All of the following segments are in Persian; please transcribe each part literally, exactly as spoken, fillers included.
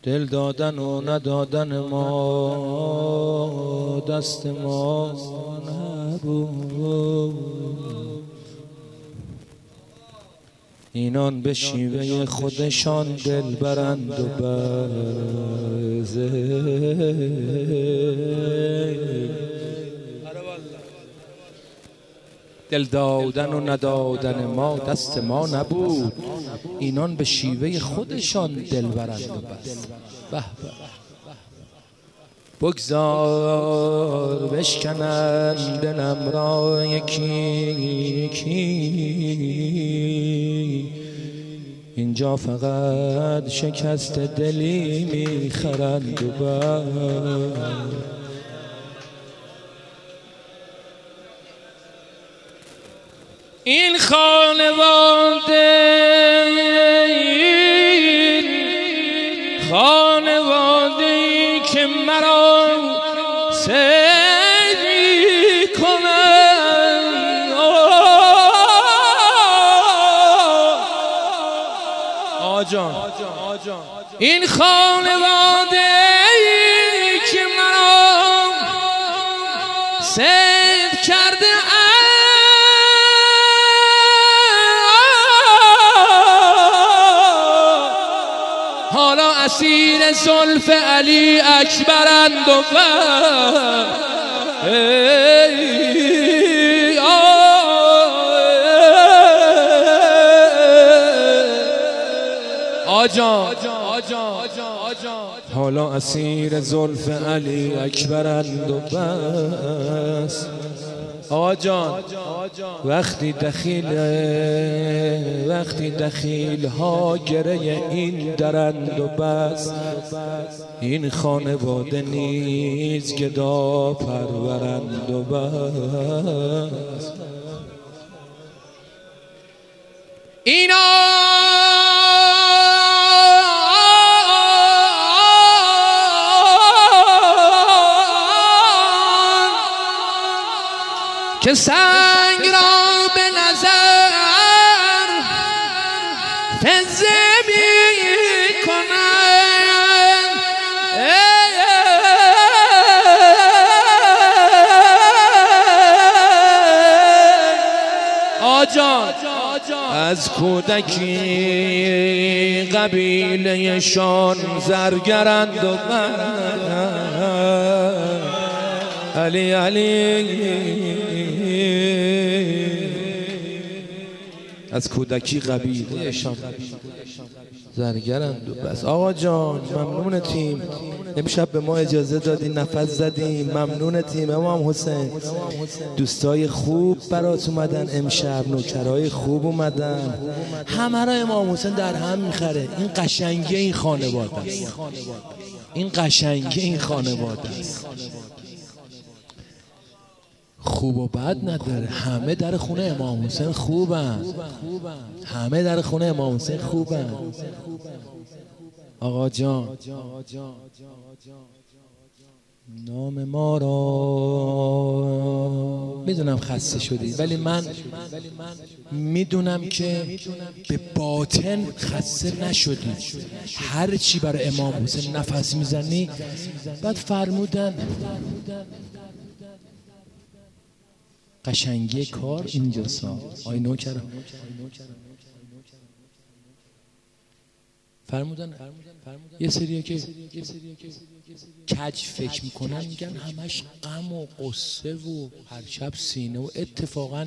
دل دادن و ندادن ما دست ما نبود. اینان به شیوه خودشان دل برند و برزه. دل دادن و ندادن ما دست ما نبود. اینان به شیوه خودشان دل برند و بس. به به بگذار بشکنن دلم را یکی یکی. اینجا فقط شکست دلی میخرند و بس. این خانواده این خانواده ای که مرا سید میکنن. آجان این خانواده ای که مرا سید کرده حالا اسیر زلف علی اکبرند و آجان حالا اسیر زلف علی اکبرند و بس. آقا جان وقتی دخیل وقتی دخیل ها گره این درند و بس. این خانواده نیز گدا پرورند و بس. اینا که سنگ را به نظر فزه می کنند. آجان از کودکی قبیله شان زرگرند و من علی علی از کودکی قبیله شان زرگرند و بس. آقا جان ممنونتیم امشب به ما اجازه دادین نفس زدیم. ممنونتیم امام حسین. دوستای خوب برات اومدن امشب، نوکرای خوب اومدن. همه را امام حسین در هم میخره. این قشنگی این خانواده است. این قشنگی این خانواده است. خوب و بد نداره. همه در خونه امام حسین خوبن. همه در خونه امام حسین خوبن. آقا جان نام ما را میدونم خسته شدی ولی من میدونم که به باطن خسته نشدی. هر چی برای امام حسین نفس میزنی. بعد فرمودن قشنگی کار اینجاست. آی نوکرم فرمودن یه سریه که کج فکر میکنن میگن همش غم و قصه و هر شب سینه و اتفاقا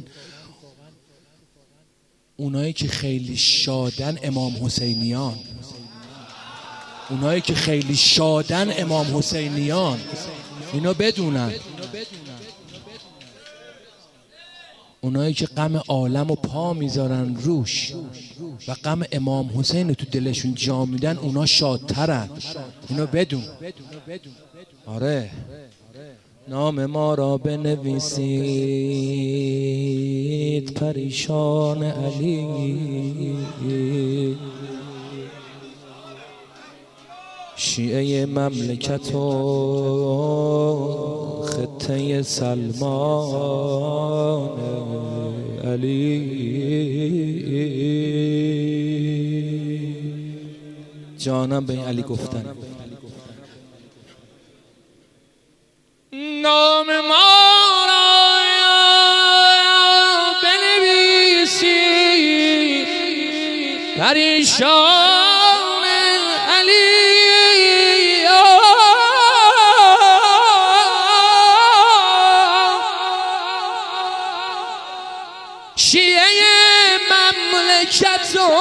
اونایی که خیلی شادن امام حسینیان. اونایی که خیلی شادن امام حسینیان. اینا بدونن اونایی که غم عالم و پا میذارن روش و غم امام حسین رو تو دلشون جا میدن اونا شادترن. اینو بدون. آره نام ما را بنویسید پریشان علی. شیعه مملکت و خطه سلمان علی. جانم به این علی گفتن. نام ما را بنویسی پریشان علی، شیعه مملکت و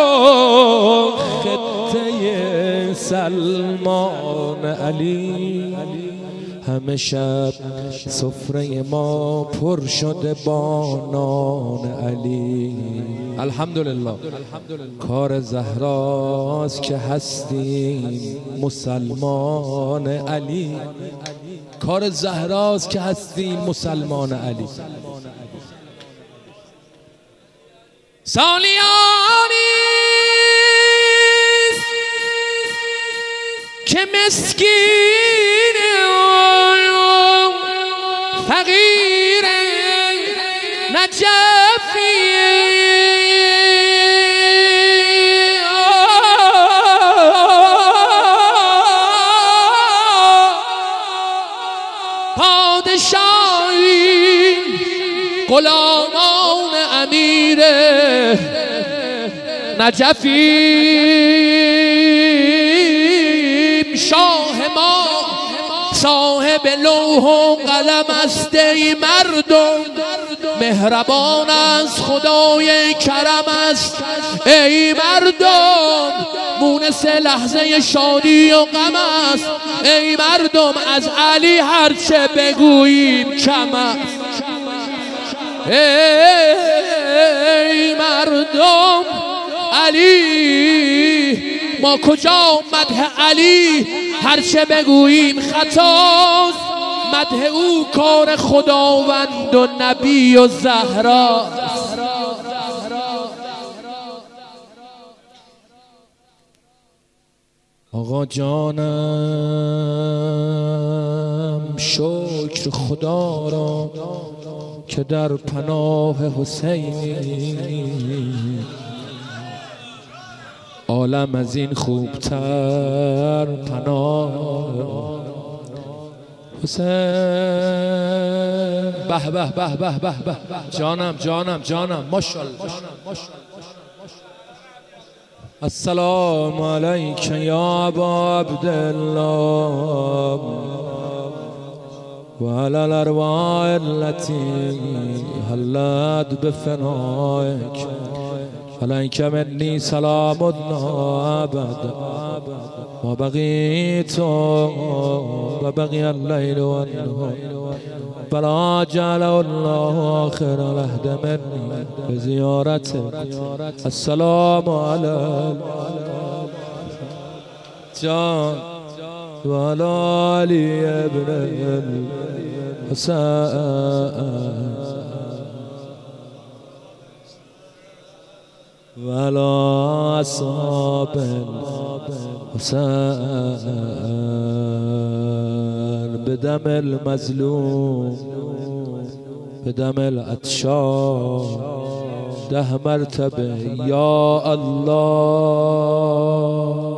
خطه سلمان علی، همه شب سفره ما پر شده با نان علی. الحمدلله کار زهراست که هستیم مسلمان علی، کار زهراست که هستیم مسلمان علی. سالیانیست که مسکین فقیر نجفی پادشاهی غلامان امیر نجفیم، شاه ما صاحب لوح و قلم است ای مردم، مهربان از خدای کرم است ای مردم، مونس لحظه شادی و غم است ای مردم، از علی هرچه بگوییم کم است ای مردم. علی ما کجا مدح علی هرچه بگوییم خطاست، مدح او کار خداوند و نبی و زهراست. آقا جانم شکر خدا را که در پناه حسینی، عالم از این خوبتر پناه حسین. به به به به به به جانم جانم جانم ماشاءالله. السلام علیک یا ابا عبدالله و علی الارواح التي حلت بفنائک، علیک منی سلام الله ابدا و بقیت و بقی اللیل و النهار بلا جعل الله آخر العهد منی بزیارته. السلام علی جان و علی علی ابن الحسین ولا أصحاب الحسين بدم المظلوم بدم العطشان ده مرتبه يا الله.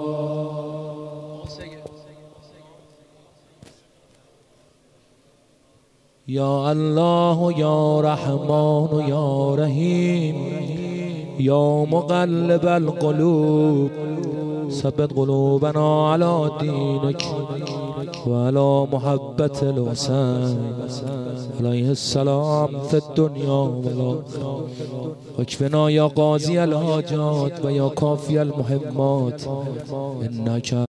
يا الله يا رحمن يا رحيم يا مقلب القلوب ثبت قلوبنا على دينك وعلى محبة الحسين عليه السلام في الدنيا والآخرة، واكفنا يا قاضي الحاجات ويا كافي المهمات إنك